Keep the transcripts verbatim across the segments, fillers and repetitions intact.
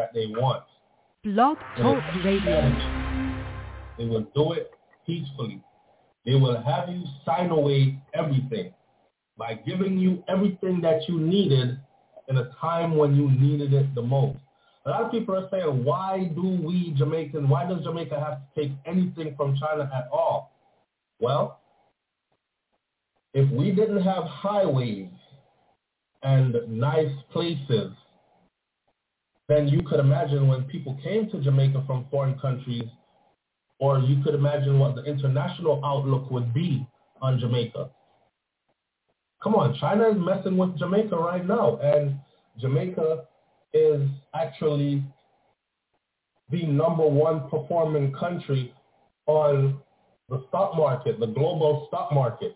that they want. Blog Talk Radio. They will do it peacefully. They will have you sign away everything by giving you everything that you needed in a time when you needed it the most. A lot of people are saying, why do we Jamaicans, why does Jamaica have to take anything from China at all? Well, if we didn't have highways and nice places, then you could imagine when people came to Jamaica from foreign countries, or you could imagine what the international outlook would be on Jamaica. Come on, China is messing with Jamaica right now, and Jamaica is actually the number one performing country on the stock market, the global stock market.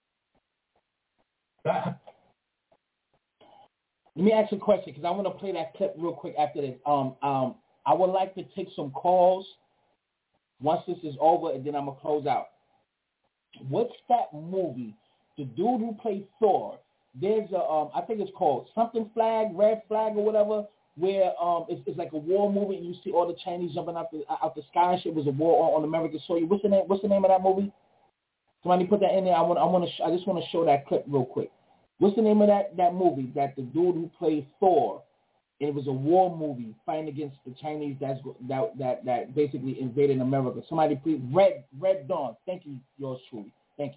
That. Let me ask you a question, because I want to play that clip real quick after this. Um, um, I would like to take some calls once this is over, and then I'm going to close out. What's that movie? The dude who played Thor, there's a, um, I think it's called something flag, red flag or whatever, where um, it's, it's like a war movie, and you see all the Chinese jumping out the, out the sky and shit. It was a war on, on American soil. What's the name? What's the name of that movie? Somebody put that in there. I want. I want to. Sh- I just want to show that clip real quick. What's the name of that, that movie? That the dude who played Thor, and it was a war movie fighting against the Chinese that's that that that basically invaded America. Somebody please, Red Red Dawn. Thank you, yours truly. Thank you.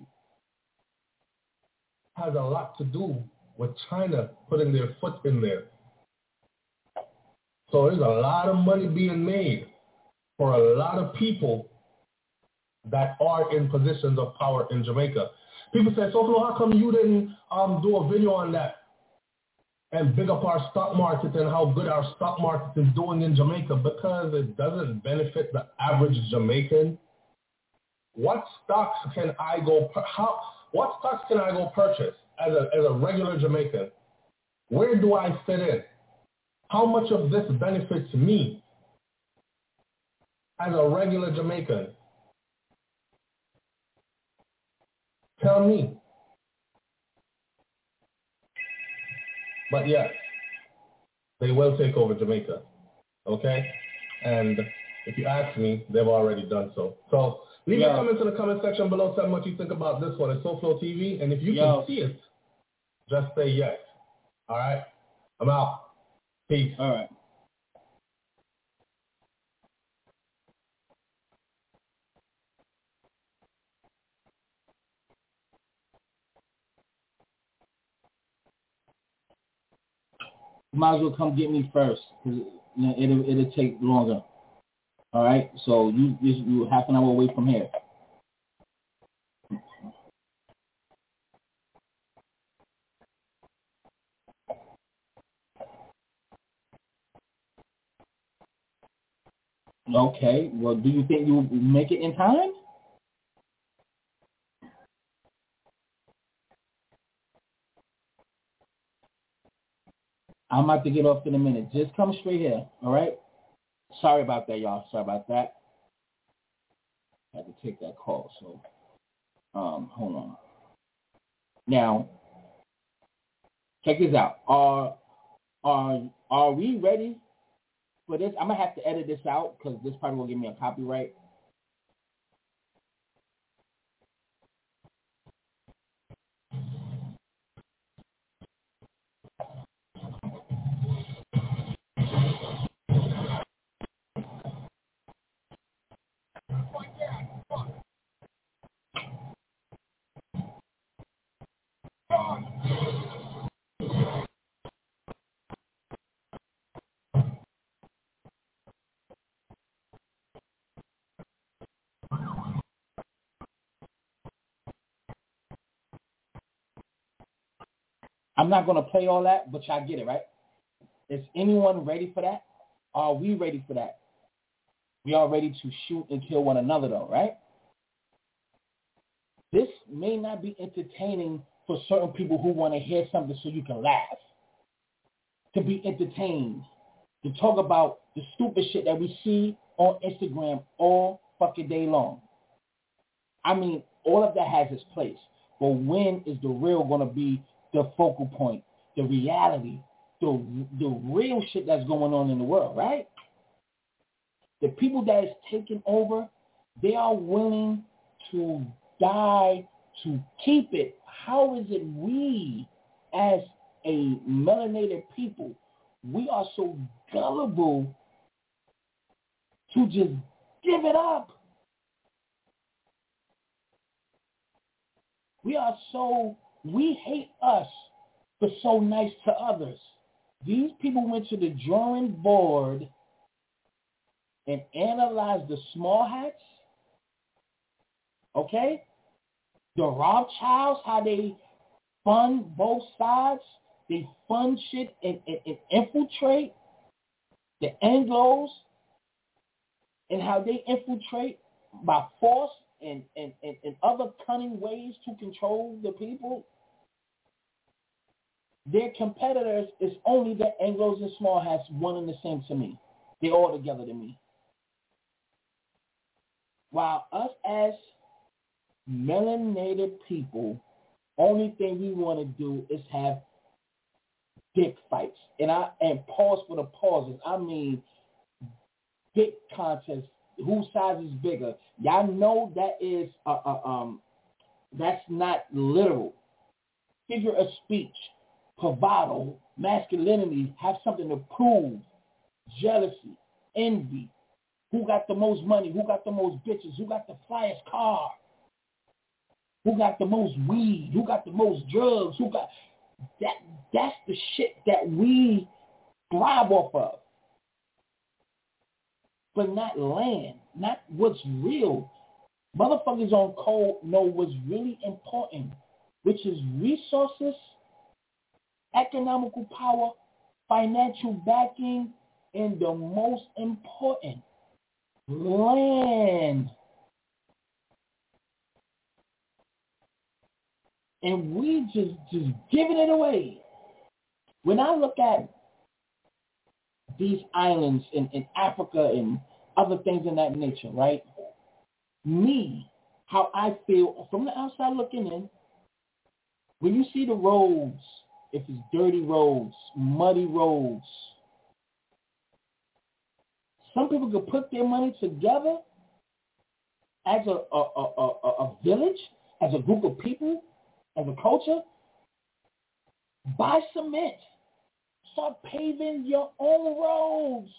Has a lot to do with China putting their foot in there. So there's a lot of money being made for a lot of people that are in positions of power in Jamaica. People say, SoFlo, how come you didn't um, do a video on that and big up our stock market and how good our stock market is doing in Jamaica? Because it doesn't benefit the average Jamaican. What stocks can I go, how, what stocks can I go purchase as a, as a regular Jamaican? Where do I fit in? How much of this benefits me as a regular Jamaican? Tell me. But yes, they will take over Jamaica, okay? And if you ask me, they've already done so. So leave Yo. your comments in the comment section below. Tell me what you think about this one. It's SoFlo T V, and if you Yo. can see it, just say yes. All right? I'm out. Peace. All right. You might as well come get me first, because it'll, it'll take longer. All right? So you, you, you half an hour away from here. Okay. Well, do you think you'll make it in time? I'm about to get off in a minute. Just come straight here, all right? Sorry about that, y'all. Sorry about that. I had to take that call, so um, hold on. Now, check this out. Are are are we ready for this? I'm gonna have to edit this out because this probably will give me a copyright. I'm not going to play all that, but y'all get it, right? Is anyone ready for that? Are we ready for that? We are ready to shoot and kill one another, though, right? This may not be entertaining for certain people who want to hear something so you can laugh, to be entertained, to talk about the stupid shit that we see on Instagram all fucking day long. I mean, all of that has its place, but when is the real going to be the focal point, the reality, the the real shit that's going on in the world, right? The people that is taking over, they are willing to die to keep it. How is it we, as a melanated people, we are so gullible to just give it up? We are so, we hate us, but so nice to others. These people went to the drawing board and analyzed the small hats, okay? The Rothschilds, how they fund both sides. They fund shit and, and, and infiltrate the Anglos, and how they infiltrate by force and, and, and, and other cunning ways to control the people. Their competitors is only the Anglos and small hats, one and the same to me. They're all together to me. While us as melanated people, only thing we want to do is have dick fights. And I and pause for the pauses. I mean dick contests. Whose size is bigger? Y'all know that is uh, uh, um that's not literal. Figure of speech, bravado, masculinity, have something to prove, jealousy, envy. Who got the most money? Who got the most bitches? Who got the flyest car? Who got the most weed? Who got the most drugs? Who got that? That's the shit that we thrive off of. But not land, not what's real. Motherfuckers on code know what's really important, which is resources, economical power, financial backing, and the most important, land. And we just, just giving it away. When I look at these islands in, in Africa and other things in that nature, right? Me, how I feel from the outside looking in, when you see the roads, if it's dirty roads, muddy roads, some people could put their money together as a, a, a, a, a village, as a group of people, as a culture, buy cement. Start paving your own roads.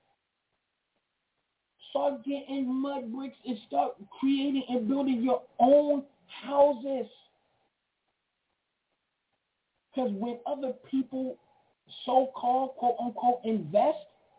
Start getting mud bricks and start creating and building your own houses. Because when other people so-called, quote-unquote, invest,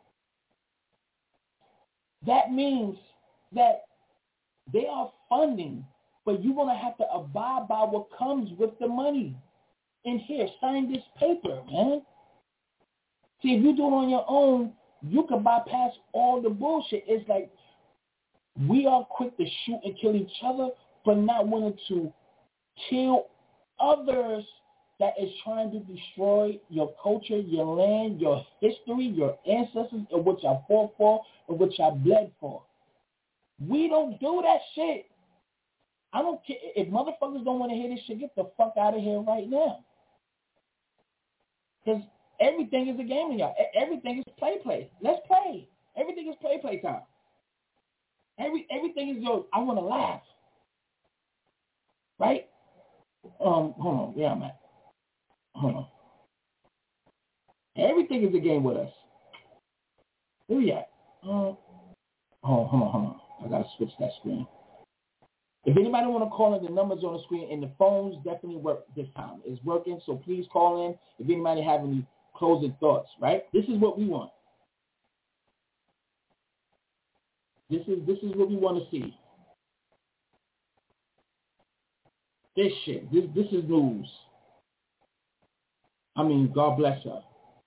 that means that they are funding, but you're going to have to abide by what comes with the money. And here, sign this paper, man. See, if you do it on your own, you can bypass all the bullshit. It's like we are quick to shoot and kill each other, but not willing to kill others that is trying to destroy your culture, your land, your history, your ancestors, and what y'all fought for, and what y'all bled for. We don't do that shit. I don't care. If motherfuckers don't want to hear this shit, get the fuck out of here right now. Because everything is a game to y'all. Everything is play play. Let's play. Everything is play play time. Every everything is yo, I want to laugh. Right? Um, hold on. Where I'm at. Hold on. Everything is a game with us. Where we at? Um, hold on, hold on, hold on. I gotta switch that screen. If anybody want to call in, the numbers on the screen, and the phones definitely work this time. It's working, so please call in if anybody have any closing thoughts, right? This is what we want. This is this is what we want to see. This shit. This this is news. I mean, God bless her.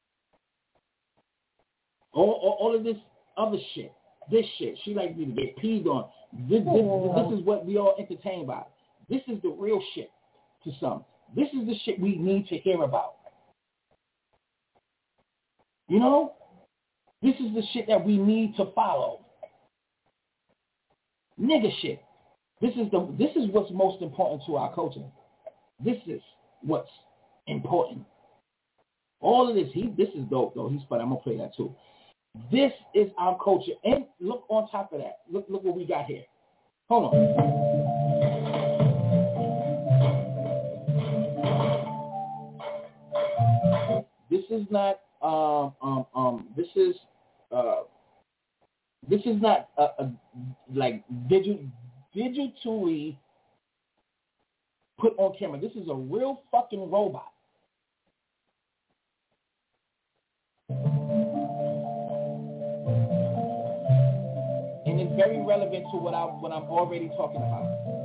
All, all, all of this other shit. This shit. She like to get peed on. This, this, this is what we all entertained by. This is the real shit to some. This is the shit we need to hear about. You know? This is the shit that we need to follow. Nigga shit. This is the this is what's most important to our culture. This is what's important. All of this, he this is dope though. He's funny. I'm gonna play that too. This is our culture. And look on top of that. Look look what we got here. Hold on. This is not um um um this is uh this is not a, a like digital digitally put on camera. This is a real fucking robot. And it's very relevant to what I what I'm already talking about.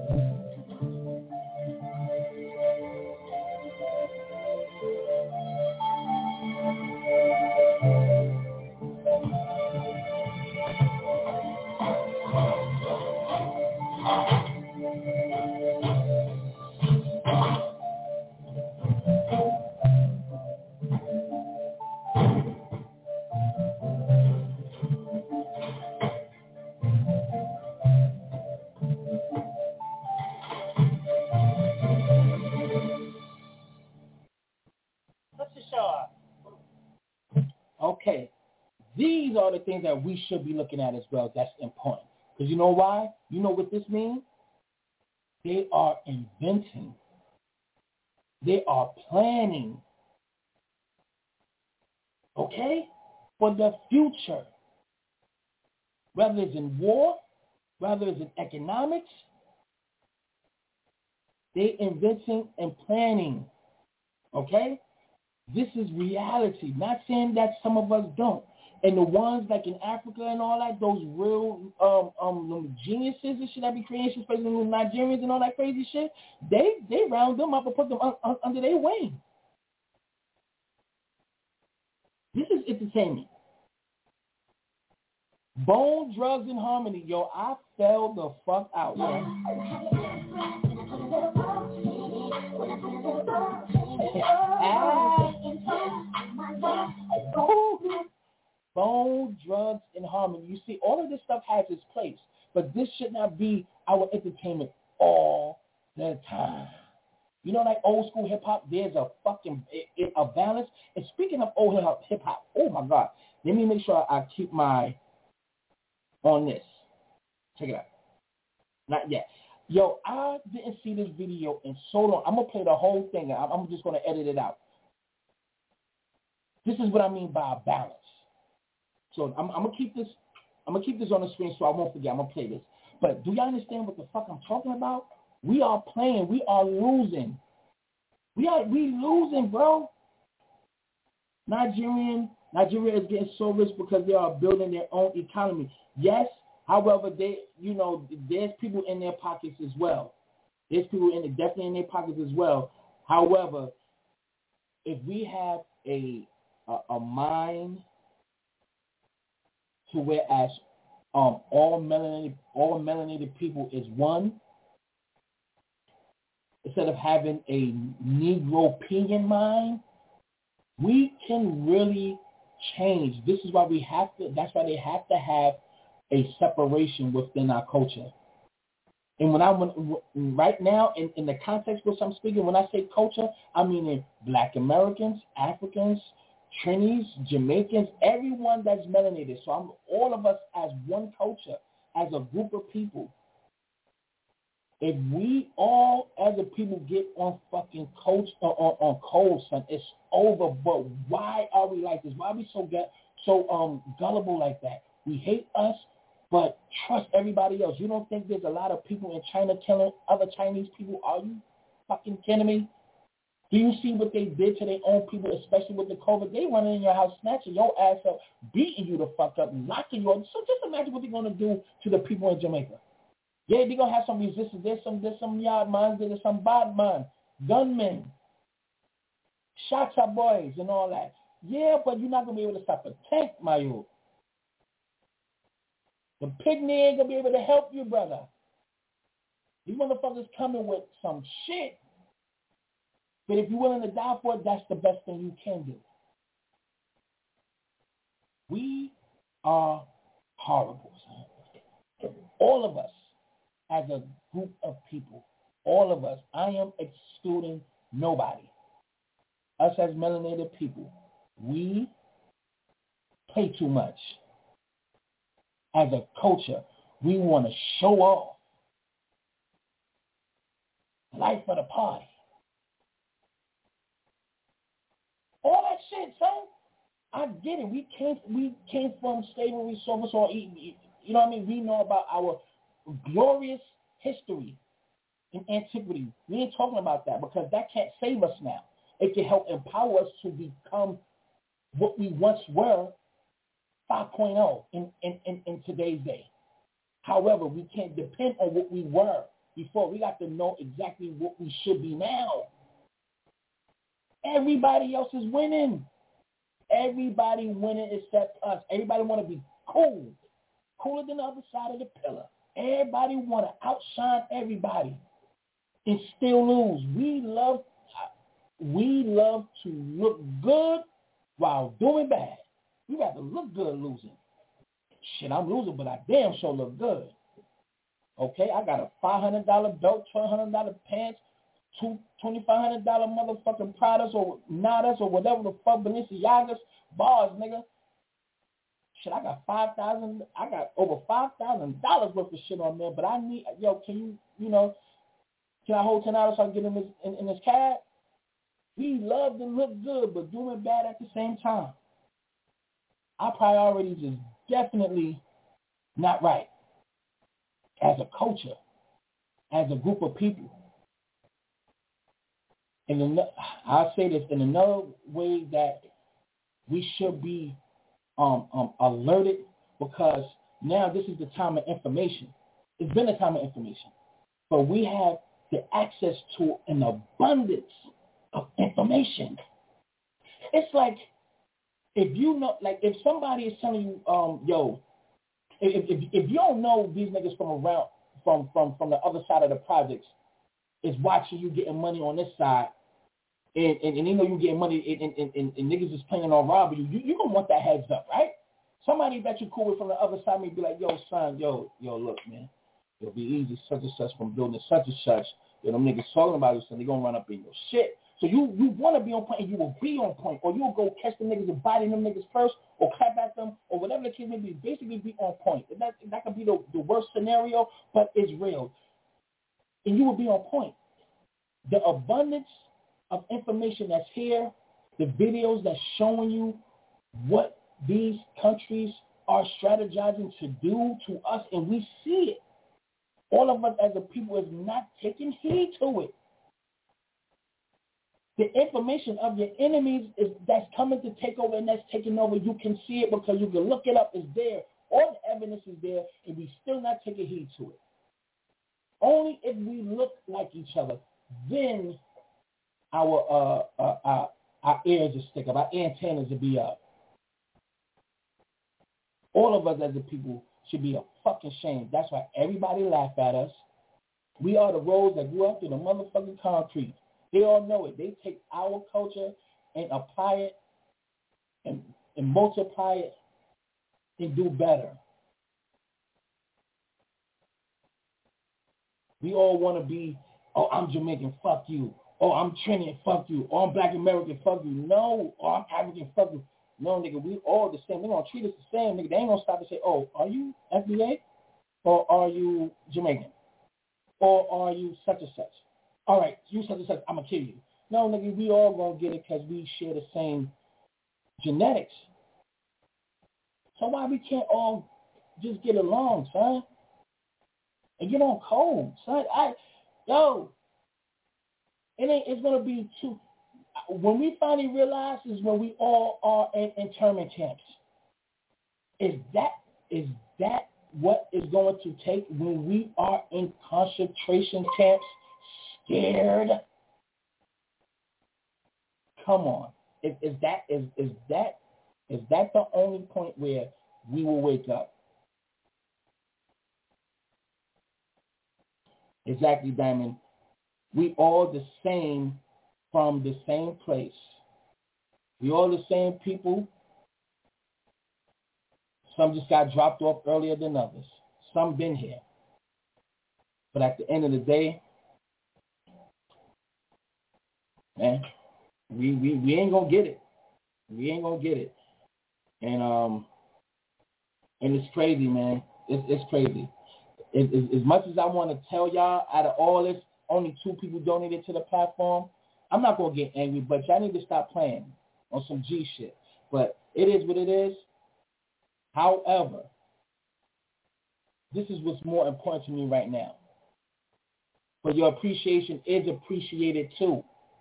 Okay, these are the things that we should be looking at as well. That's important. Because you know why? You know what this means? They are inventing. They are planning. Okay? For the future. Whether it's in war, whether it's in economics, they inventing and planning. Okay? This is reality. Not saying that some of us don't. And the ones like in Africa and all that, those real um um geniuses and shit that be creating, especially the Nigerians and all that crazy shit, they they round them up and put them un, un, under their wing. This is entertainment. Bone, Drugs, and Harmony. Yo, I fell the fuck out, man. Bone, Drugs, and Harmony. You see, all of this stuff has its place, but this should not be our entertainment all the time. You know, like old school hip hop, there's a fucking a balance. And speaking of old hip hop, oh my God, let me make sure I keep my on this. Check it out. Not yet. Yo, I didn't see this video in so long. I'm gonna play the whole thing. I'm, I'm just gonna edit it out. This is what I mean by a balance. So I'm, I'm gonna keep this. I'm gonna keep this on the screen so I won't forget. I'm gonna play this. But do y'all understand what the fuck I'm talking about? We are playing. We are losing. We are we losing, bro. Nigerian Nigeria is getting so rich because they are building their own economy. Yes, however, they you know there's people in their pockets as well. There's people in definitely in their pockets as well. However, if we have a a, a mind to whereas um all melanated all melanated people is one, instead of having a Negropean mind, we can really change. This is why we have to, that's why they have to have a separation within our culture. And when I, when, right now, in, in the context which I'm speaking, when I say culture, I mean in Black Americans, Africans, Trinis, Jamaicans, everyone that's melanated. So I'm all of us as one culture, as a group of people. If we all as a people get on fucking coach on, on, on cold, son, it's over. But why are we like this? Why are we so get so um gullible like that? We hate us, but trust everybody else. You don't think there's a lot of people in China killing other Chinese people? Are you fucking kidding me? Do you see what they did to their own people, especially with the COVID? They running in your house, snatching your ass up, beating you the fuck up, locking you up. So just imagine what they're gonna do to the people in Jamaica. Yeah, they're going to have some resistance. There's some there's some yard mans, there's some bad man, gunmen, shots at boys and all that. Yeah, but you're not going to be able to stop a tank, my youth. The pygmy ain't going to be able to help you, brother. These motherfuckers coming with some shit. But if you're willing to die for it, that's the best thing you can do. We are horrible, son. All of us. As a group of people, all of us, I am excluding nobody. Us as melanated people, we play too much. As a culture, we want to show off. Life of the party. All that shit, son. I get it. We came we came from slavery, so so you know what I mean? We know about our glorious history in antiquity. We ain't talking about that because that can't save us now. It can help empower us to become what we once were, five point oh in, in, in, in today's day. However, we can't depend on what we were before. We got to know exactly what we should be now. Everybody else is winning. Everybody winning except us. Everybody want to be cool. Cooler than the other side of the pillar. Everybody want to outshine everybody and still lose. We love, we love to look good while doing bad. We rather look good losing. Shit, I'm losing, but I damn sure look good. Okay, I got a five hundred dollars belt, twelve hundred dollars pants, two twenty-five hundred dollars motherfucking Pradas or Nadas or whatever the fuck, Balenciagas, bars, nigga. Shit, I got five thousand. I got over five thousand dollars worth of shit on there. But I need, yo, can you, you know, can I hold ten dollars so I can get in this in, in this cab? We love to look good, but doing bad at the same time. Our priorities is definitely not right as a culture, as a group of people. And I'll say this in another way that we should be um, um, alerted, because now this is the time of information. It's been a time of information, but we have the access to an abundance of information. It's like, if you know, like if somebody is telling you, um, yo, if, if if you don't know these niggas from around, from, from, from the other side of the projects is watching you getting money on this side, and, and, and they know you getting money, and, and, and, and niggas is planning on robbing you, you, you gonna want that heads up, right? Somebody that you cool with from the other side may be like, yo, son, yo, yo, look, man, it'll be easy, such and such from building such and such. Yo, them niggas talking about you, son, they gonna run up in your shit. So you, you want to be on point, and you will be on point, or you'll go catch the niggas and body them niggas first, or clap at them, or whatever the case may be. Basically, be on point. That that could be the, the worst scenario, but it's real, and you will be on point. The abundance of information that's here, the videos that's showing you what these countries are strategizing to do to us, and we see it. All of us as a people is not taking heed to it. The information of your enemies is that's coming to take over and that's taking over. You can see it because you can look it up. It's there. All the evidence is there, and we still not taking heed to it. Only if we look like each other, then our uh, uh, our, our ears will stick up. Our antennas will be up. All of us as a people should be a fucking shame. That's why everybody laugh at us. We are the roads that grew up through the motherfucking concrete. They all know it. They take our culture and apply it and, and multiply it and do better. We all want to be, oh, I'm Jamaican, fuck you. Oh, I'm Trinidad, fuck you. Oh, I'm Black American, fuck you. No. Oh, I'm African, fuck you. No, nigga, we all the same. They're going to treat us the same, nigga. They ain't going to stop and say, oh, are you F B A? Or are you Jamaican? Or are you such and such? All right, you such and such, I'm going to kill you. No, nigga, we all going to get it because we share the same genetics. So why we can't all just get along, son? And get on code, son. I, yo, it ain't, it's going to be too, when we finally realize is when we all are in internment camps. Is that, is that what is going to take when we are in concentration camps? Scared? Come on. Is, is that is, is that is that the only point where we will wake up? Exactly, Diamond. We all the same from the same place. We all the same people. Some just got dropped off earlier than others. Some been here. But at the end of the day, man, we, we, we ain't going to get it. We ain't gonna get it. And um, and it's crazy, man. It's it's crazy. It, it, as much as I want to tell y'all, out of all this, only two people donated to the platform. I'm not gonna get angry, but y'all need to stop playing on some G shit. But it is what it is. However, this is what's more important to me right now. But your appreciation is appreciated too.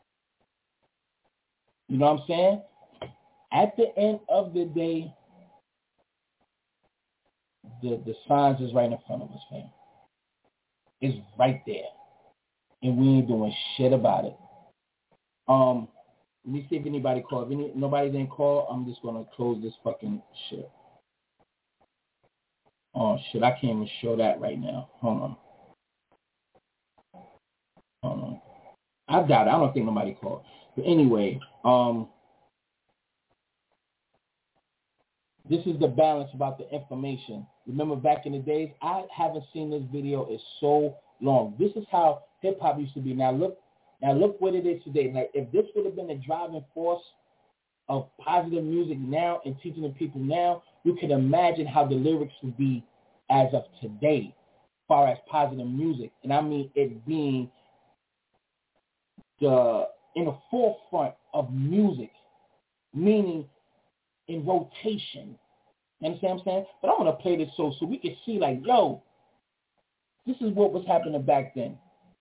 You know what I'm saying? At the end of the day, the, the signs is right in front of us, fam. It's right there. And we ain't doing shit about it. Um, let me see if anybody called. If any, nobody didn't call, I'm just going to close this fucking shit. Oh, shit, I can't even show that right now. Hold on. Hold on. I doubt it. I don't think nobody called. But anyway, um, this is the balance about the information. Remember back in the days, I haven't seen this video in so long. This is how hip-hop used to be. Now look, now look what it is today. Like if this would have been a driving force of positive music now and teaching the people now, you can imagine how the lyrics would be as of today, as far as positive music. And I mean it being the in the forefront of music, meaning in rotation. You understand what I'm saying? But I want to play this so so we can see like, yo, this is what was happening back then.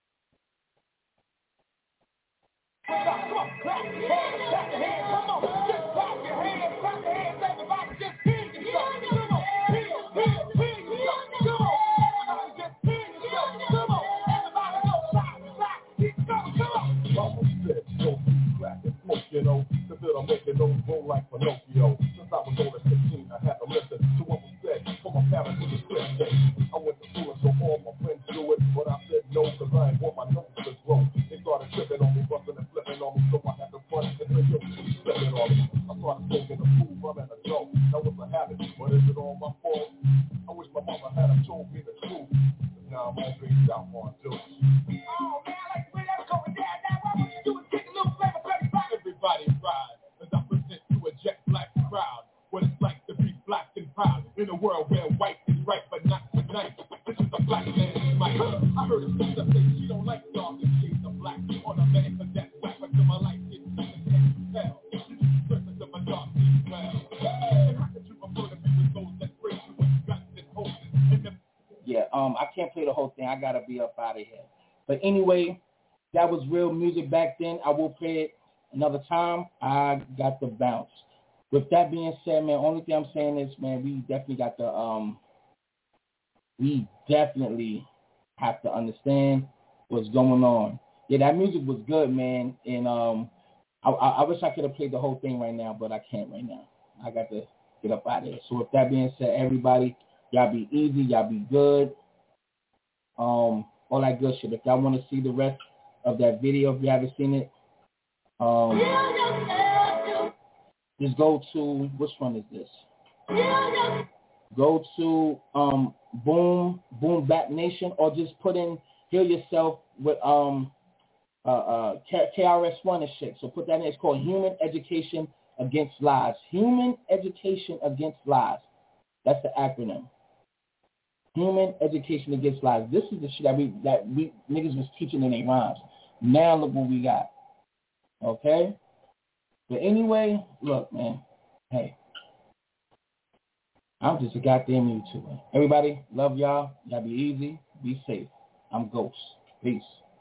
You know, the bill I'm making those roll like Pinocchio. Since I was only sixteen, I had to listen to what was said from my parents who was Christian. I went to school and so all my friends do it, but I said no, cause I ain't want my nose to grow. They started tripping on me, busting and flipping on me, so I had to run and bring your slipping on me. I started smoking the food, I'm an adult. That was a habit, but is it all my fault? I wish my mama had told me the truth. But now I'm all based out on dudes. Oh man, I like the way that's going down. Now what would you do is take a little flavor, everybody. Everybody ride as I present to a jet black crowd. What it's like to be black and proud in a world where white is right but not tonight. This is a black man's mic. I heard a sister say she don't like dark and shades of black on a man cause that's whack until my life gets nothing to tell. This is the surface of a dark deep well. And how could you prefer to be with those that praise you when you got this hoses in the... Yeah, um, I can't play the whole thing. I gotta be up out of here. But anyway, that was real music back then. I will play it another time. I got the bounce. With that being said, man, only thing I'm saying is, man, we definitely got the, um, we definitely have to understand what's going on. Yeah, that music was good, man, and um, I, I, I wish I could have played the whole thing right now, but I can't right now. I got to get up out of here. So with that being said, everybody, y'all be easy, y'all be good, um, all that good shit. If y'all want to see the rest of that video, if you haven't seen it, um, just go to, which one is this? Go to um, Boom Boom Bap Nation, or just put in Heal Yourself with um uh, uh K R S One and shit. So put that in. It's called Human Education Against Lies. Human Education Against Lies. That's the acronym. Human Education Against Lies. This is the shit that we that we niggas was teaching in their rhymes. Now look what we got. Okay? But anyway, look, man. Hey. I'm just a goddamn YouTuber. Everybody, love y'all. Y'all be easy. Be safe. I'm Ghost. Peace.